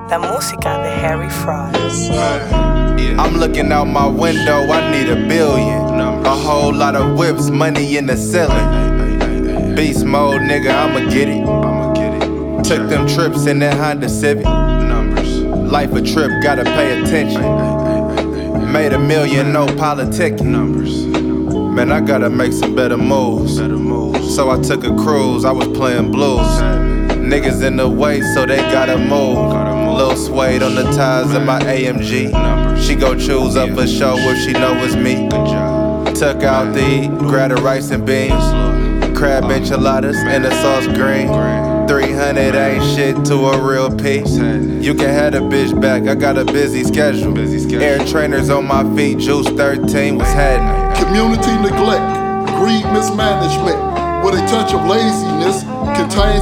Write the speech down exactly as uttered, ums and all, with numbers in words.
La música de Harry Fraud. I'm looking out my window, I need a billion. A whole lot of whips, money in the ceiling. Beast mode, nigga, I'ma get it. Took them trips in that Honda Civic. Life a trip, gotta pay attention. Made a million, no politicking. Man, I gotta make some better moves. So I took a cruise, I was playing blues. Niggas in the way, so they gotta move. Lil Suede on the tires of my A M G. She go choose up for show if she know it's me. Took out the eat, grabbed the rice and beans. Crab enchiladas and the sauce green. three hundred ain't shit to a real piece. You can have the bitch back, I got a busy schedule. Air trainers on my feet, Juice thirteen was happening. Community neglect, greed, mismanagement, with a touch of laziness, contains